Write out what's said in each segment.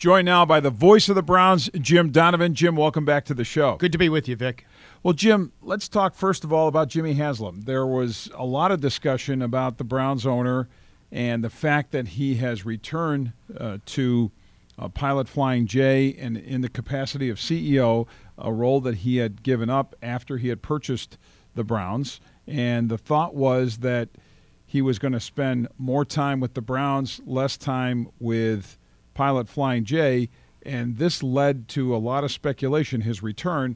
Joined now by the voice of the Browns, Jim Donovan. Jim, welcome back to the show. Good to be with you, Vic. Well, Jim, let's talk first of all about Jimmy Haslam. There was a lot of discussion about the Browns owner and the fact that he has returned to Pilot Flying J and in the capacity of CEO, a role that he had given up after he had purchased the Browns. And the thought was that he was going to spend more time with the Browns, less time with Pilot Flying J, and this led to a lot of speculation, his return,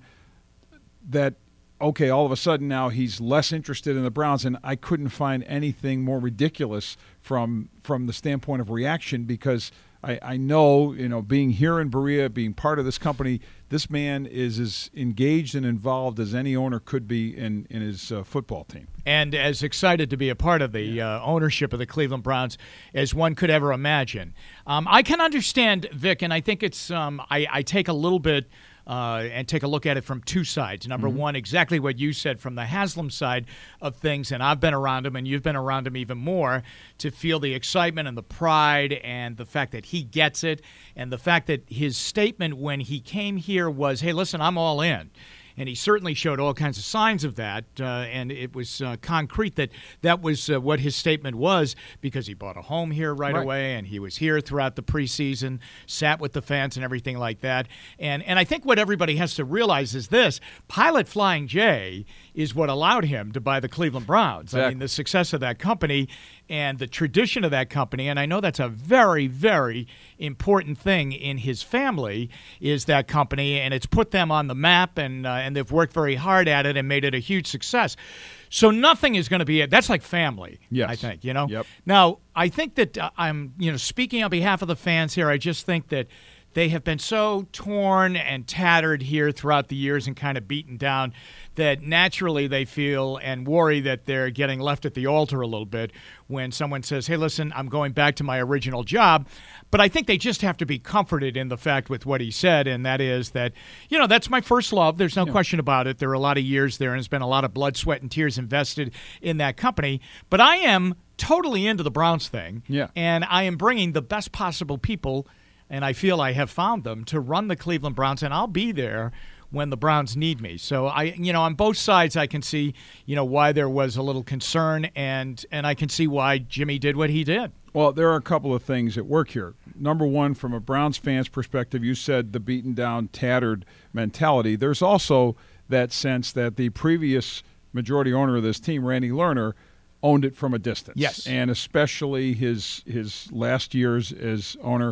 that, okay, all of a sudden now he's less interested in the Browns, and I couldn't find anything more ridiculous from the standpoint of reaction because I know, being here in Berea, being part of this company, this man is as engaged and involved as any owner could be in his football team. And as excited to be a part of the ownership of the Cleveland Browns as one could ever imagine. I can understand, Vic, and I think it's I take a little bit and take a look at it from two sides. Number one, exactly what you said from the Haslam side of things, and I've been around him, and you've been around him even more, to feel the excitement and the pride and the fact that he gets it, and the fact that his statement when he came here was, hey, listen, I'm all in. And he certainly showed all kinds of signs of that, and it was concrete that was what his statement was, because he bought a home here right away, and he was here throughout the preseason, sat with the fans and everything like that. And I think what everybody has to realize is this: Pilot Flying J is what allowed him to buy the Cleveland Browns. Exactly. I mean, the success of that company and the tradition of that company, and I know that's a very, very important thing in his family, is that company, and it's put them on the map, and they've worked very hard at it and made it a huge success. So nothing is going to be – that's like family, yes. I think, Yep. Now, I think that I'm, speaking on behalf of the fans here, I just think that they have been so torn and tattered here throughout the years and kind of beaten down that naturally they feel and worry that they're getting left at the altar a little bit when someone says, hey, listen, I'm going back to my original job. But I think they just have to be comforted in the fact with what he said, and that is that, that's my first love. There's no question about it. There are a lot of years there, and there's been a lot of blood, sweat, and tears invested in that company. But I am totally into the Browns thing, and I am bringing the best possible people, and I feel I have found them, to run the Cleveland Browns, and I'll be there when the Browns need me. So on both sides, I can see, why there was a little concern, and I can see why Jimmy did what he did. Well, there are a couple of things at work here. Number one, from a Browns fan's perspective, you said the beaten down, tattered mentality. There's also that sense that the previous majority owner of this team, Randy Lerner, owned it from a distance. Yes. And especially his last years as owner,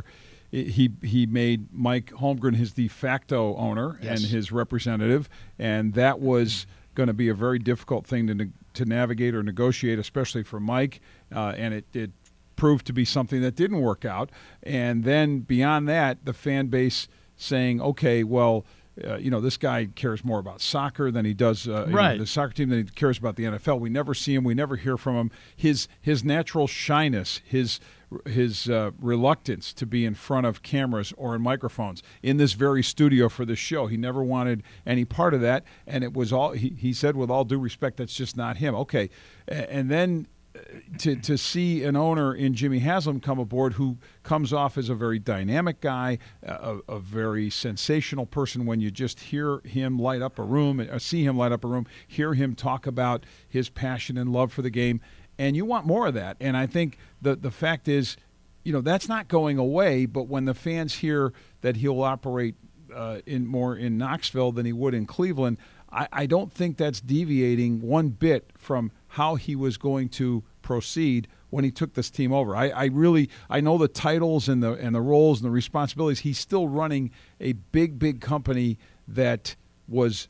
he made Mike Holmgren his de facto owner and his representative, and that was going to be a very difficult thing to navigate or negotiate, especially for Mike, and it proved to be something that didn't work out. And then beyond that, the fan base saying, okay, well, this guy cares more about soccer than he does the soccer team, than he cares about the NFL. We never see him. We never hear from him. His natural shyness, his reluctance to be in front of cameras or in microphones in this very studio for this show. He never wanted any part of that, and it was all he said, with all due respect, that's just not him. Okay, and then to see an owner in Jimmy Haslam come aboard who comes off as a very dynamic guy, a very sensational person when you just hear him light up a room, see him light up a room, hear him talk about his passion and love for the game, and you want more of that. And I think the fact is, that's not going away, but when the fans hear that he'll operate more in Knoxville than he would in Cleveland, I don't think that's deviating one bit from how he was going to proceed when he took this team over. I know the titles and the roles and the responsibilities. He's still running a big company that was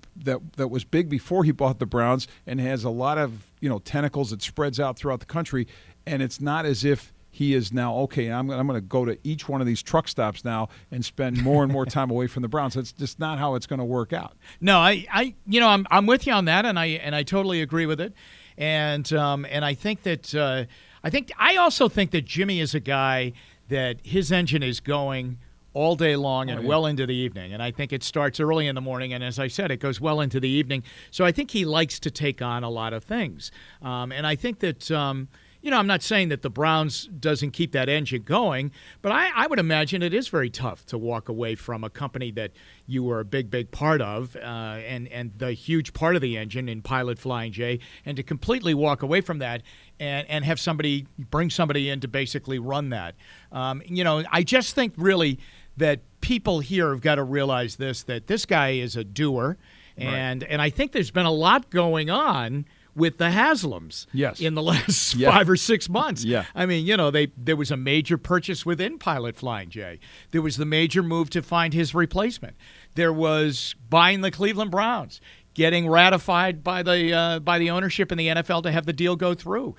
big before he bought the Browns and has a lot of tentacles that spreads out throughout the country. And it's not as if he is now, okay, I'm going to go to each one of these truck stops now and spend more and more time away from the Browns. That's just not how it's going to work out. No, I'm with you on that, and I totally agree with it. And I think that I also think that Jimmy is a guy that his engine is going all day long and well into the evening. And I think it starts early in the morning, and as I said, it goes well into the evening. So I think he likes to take on a lot of things. And I think that I'm not saying that the Browns doesn't keep that engine going, but I would imagine it is very tough to walk away from a company that you were a big part of, and the huge part of the engine in Pilot Flying J, and to completely walk away from that and have bring somebody in to basically run that. I just think really that people here have got to realize that this guy is a doer, and I think there's been a lot going on with the Haslams in the last 5 or 6 months. Yeah. I mean, there was a major purchase within Pilot Flying J. There was the major move to find his replacement. There was buying the Cleveland Browns, getting ratified by the ownership in the NFL to have the deal go through.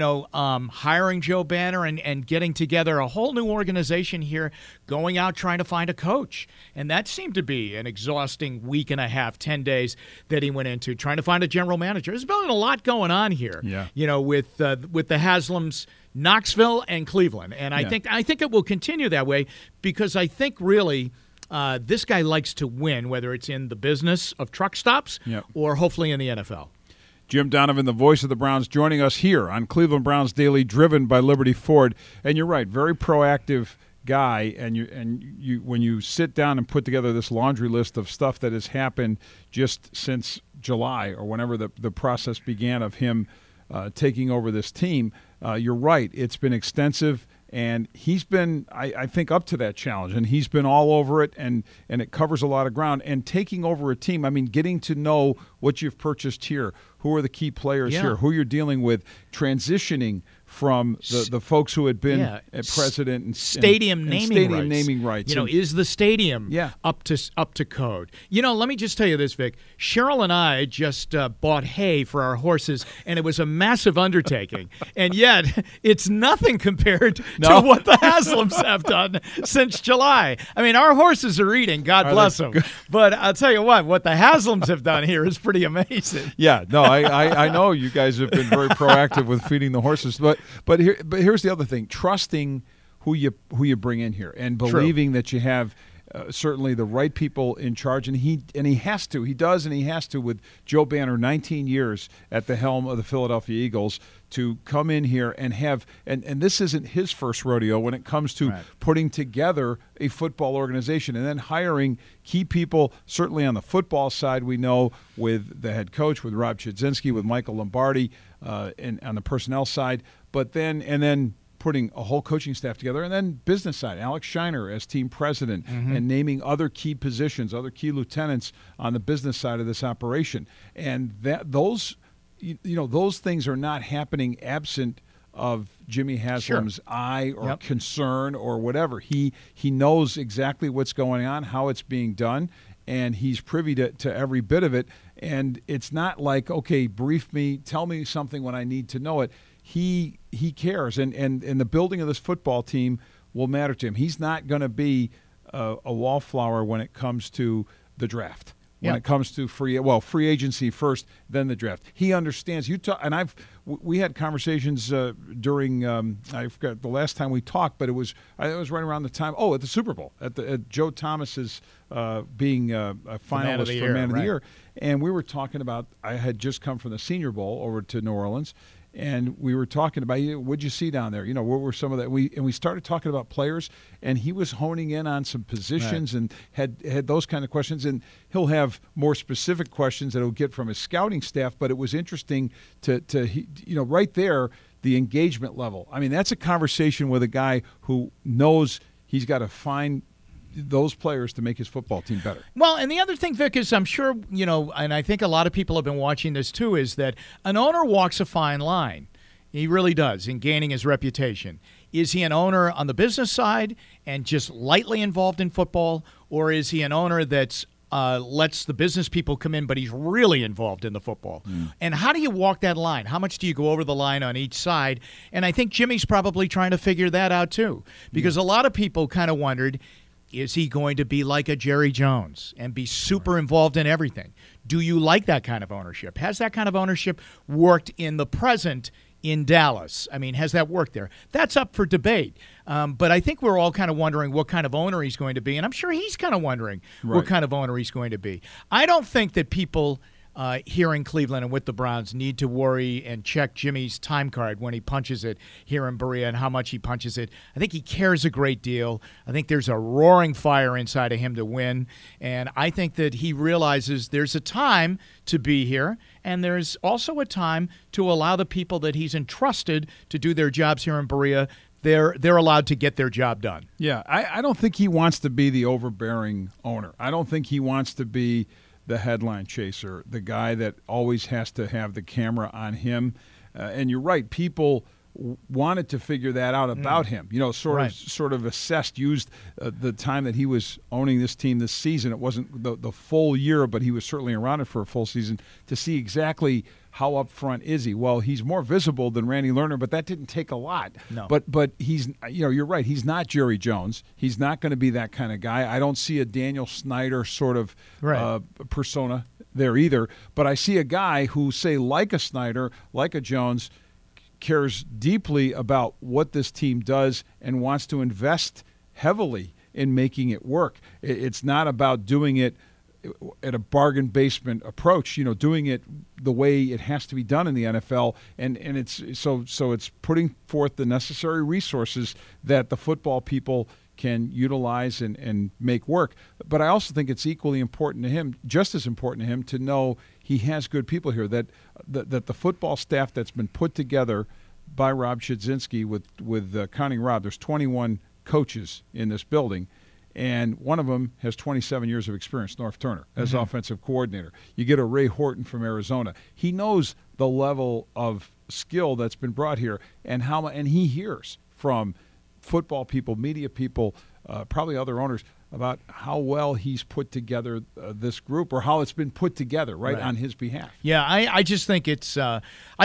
Hiring Joe Banner and getting together a whole new organization here, going out trying to find a coach. And that seemed to be an exhausting week and a half, 10 days that he went into trying to find a general manager. There's been a lot going on here. Yeah. With the Haslams, Knoxville and Cleveland. And I think it will continue that way, because I think really this guy likes to win, whether it's in the business of truck stops or hopefully in the NFL. Jim Donovan, the voice of the Browns, joining us here on Cleveland Browns Daily, driven by Liberty Ford. And you're right, very proactive guy. And you when you sit down and put together this laundry list of stuff that has happened just since July or whenever the process began of him taking over this team, you're right. It's been extensive. And he's been, I think, up to that challenge, and he's been all over it, and it covers a lot of ground. And taking over a team, I mean, getting to know what you've purchased here, who are the key players here, who you're dealing with, transitioning from the folks who had been president and stadium naming rights. Is the stadium up to code? Let me just tell you this, Vic. Cheryl and I just bought hay for our horses, and it was a massive undertaking. And yet, it's nothing compared to what the Haslams have done since July. I mean, our horses are eating, God bless them. But I'll tell you what the Haslams have done here is pretty amazing. Yeah, no, I know you guys have been very proactive with feeding the horses, but here's the other thing: trusting who you bring in here, and believing that you have certainly the right people in charge. And he does, with Joe Banner, 19 years at the helm of the Philadelphia Eagles, to come in here and have and this isn't his first rodeo when it comes to putting together a football organization and then hiring key people. Certainly on the football side, we know with the head coach, with Rob Chudzinski, with Michael Lombardi, and on the personnel side, but then putting a whole coaching staff together, and then business side, Alex Shiner as team president, and naming other key positions, other key lieutenants on the business side of this operation. And those things are not happening absent of Jimmy Haslam's eye or concern or whatever. He knows exactly what's going on, how it's being done, and he's privy to every bit of it. And it's not like, okay, brief me, tell me something when I need to know it. He cares, and the building of this football team will matter to him. He's not going to be a wallflower when it comes to the draft. When it comes to free agency first, then the draft. He understands. We had conversations during I forgot the last time we talked, but it was right around the time at the Super Bowl at Joe Thomas's being a finalist for Man of the Year, and we were talking about. I had just come from the Senior Bowl over to New Orleans. And we were talking about, what'd you see down there? What were some of that? We started talking about players, and he was honing in on some positions and had those kind of questions. And he'll have more specific questions that he'll get from his scouting staff. But it was interesting to right there, the engagement level. I mean, that's a conversation with a guy who knows he's got to find those players to make his football team better. Well, and the other thing, Vic, is I'm sure, and I think a lot of people have been watching this too, is that an owner walks a fine line. He really does in gaining his reputation. Is he an owner on the business side and just lightly involved in football, or is he an owner that's lets the business people come in, but he's really involved in the football? And how do you walk that line? How much do you go over the line on each side? And I think Jimmy's probably trying to figure that out too, because a lot of people kind of wondered, is he going to be like a Jerry Jones and be super involved in everything? Do you like that kind of ownership? Has that kind of ownership worked in the present in Dallas? I mean, has that worked there? That's up for debate. But I think we're all kind of wondering what kind of owner he's going to be, and I'm sure he's kind of wondering what kind of owner he's going to be. I don't think that people here in Cleveland and with the Browns need to worry and check Jimmy's time card when he punches it here in Berea and how much he punches it. I think he cares a great deal. I think there's a roaring fire inside of him to win, and I think that he realizes there's a time to be here, and there's also a time to allow the people that he's entrusted to do their jobs here in Berea, they're allowed to get their job done. Yeah, I don't think he wants to be the overbearing owner. I don't think he wants to be the headline chaser, the guy that always has to have the camera on him. And you're right, people wanted to figure that out about him. You know, sort of assessed, used the time that he was owning this team this season. It wasn't the full year, but he was certainly around it for a full season to see exactly how up front is he. Well, he's more visible than Randy Lerner, but that didn't take a lot. No. But he's, you're right. He's not Jerry Jones. He's not going to be that kind of guy. I don't see a Daniel Snyder sort of persona there either. But I see a guy who, say, like a Snyder, like a Jones, cares deeply about what this team does and wants to invest heavily in making it work. It's not about doing it at a bargain basement approach, doing it the way it has to be done in the NFL, and it's so it's putting forth the necessary resources that the football people can utilize and make work. But I also think it's equally important to him, just as important to him, to know he has good people here, that the football staff that's been put together by Rob Chudzinski with counting Rob, there's 21 coaches in this building, and one of them has 27 years of experience, North Turner, as offensive coordinator. You get a Ray Horton from Arizona. He knows the level of skill that's been brought here, and he hears from football people, media people, probably other owners, about how well he's put together this group, or how it's been put together right on his behalf. Yeah, I just think it's I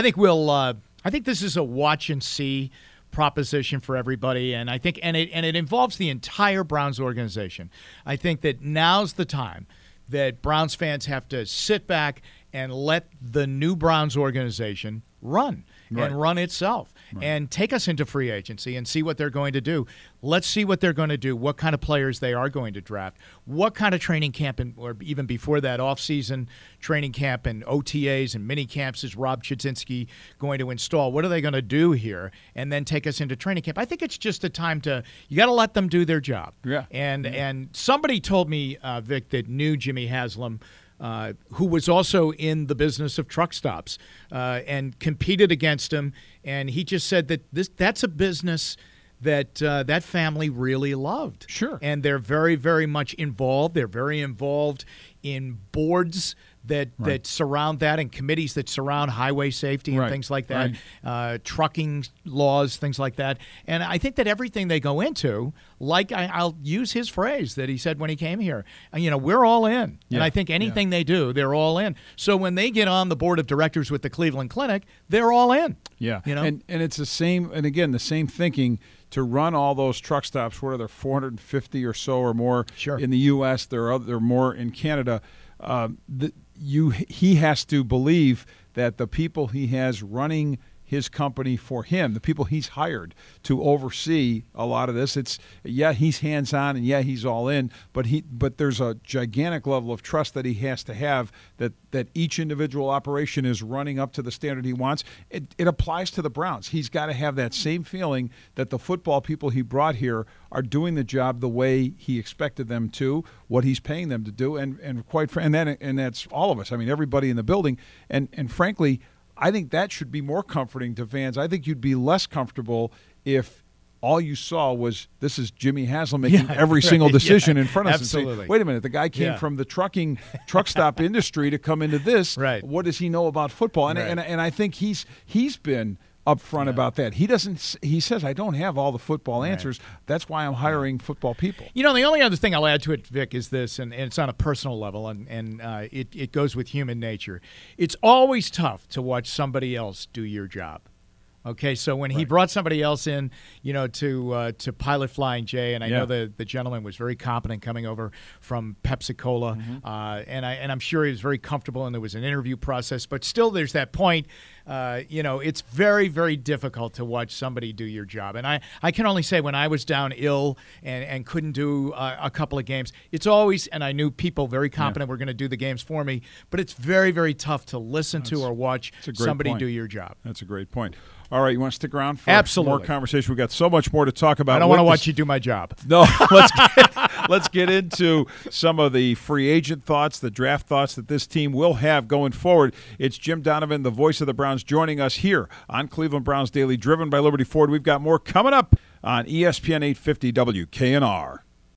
think this is a watch and see proposition for everybody, and I think it involves the entire Browns organization. I think that now's the time that Browns fans have to sit back and let the new Browns organization run and run itself and take us into free agency and see what they're going to do. Let's see what they're going to do, what kind of players they are going to draft, what kind of training camp, or even before that, off-season training camp and OTAs and mini camps is Rob Chudzinski going to install? What are they going to do here? And then take us into training camp. I think it's just a time you got to let them do their job. Yeah. And somebody told me, Vic, that knew Jimmy Haslam, who was also in the business of truck stops and competed against him. And he just said that that's a business that that family really loved. Sure. And they're very, very much involved. They're very involved in boards that surround that, and committees that surround highway safety and things like that, trucking laws, things like that. And I think that everything they go into, like I'll use his phrase that he said when he came here, we're all in. Yeah. And I think anything they do, they're all in. So when they get on the board of directors with the Cleveland Clinic, they're all in. Yeah. And it's the same, and again, the same thinking to run all those truck stops. What are there, 450 or so or more in the U.S.? There are more in Canada. He has to believe that the people he has running his company for him, the people he's hired to oversee a lot of this, he's hands-on and he's all in, but there's a gigantic level of trust that he has to have that each individual operation is running up to the standard he wants. It applies to the Browns. He's got to have that same feeling that the football people he brought here are doing the job the way he expected them to, what he's paying them to do, and that's all of us. I mean, everybody in the building, and frankly, I think that should be more comforting to fans. I think you'd be less comfortable if all you saw was this is Jimmy Haslam making every single decision in front of us. Absolutely. And say, wait a minute, the guy came from the truck stop industry to come into this. Right. What does he know about football? And I think he's been upfront about that. He says, I don't have all the football answers. That's why I'm hiring football people. The only other thing I'll add to it, Vic, is this, and it's on a personal level, and it goes with human nature. It's always tough to watch somebody else do your job. Okay, so when he brought somebody else in, to pilot Flying J, and I know the gentleman was very competent coming over from Pepsi-Cola, and I'm sure he was very comfortable, and there was an interview process. But still, there's that point. It's very, very difficult to watch somebody do your job. And I can only say when I was down ill and couldn't do a couple of games, it's always, and I knew people very competent were going to do the games for me, but it's very, very tough to listen to or watch somebody do your job. That's a great point. All right, you want to stick around for more conversation? We've got so much more to talk about. I don't want to watch you do my job. No, let's get into some of the free agent thoughts, the draft thoughts that this team will have going forward. It's Jim Donovan, the voice of the Browns, joining us here on Cleveland Browns Daily, driven by Liberty Ford. We've got more coming up on ESPN 850 WKNR.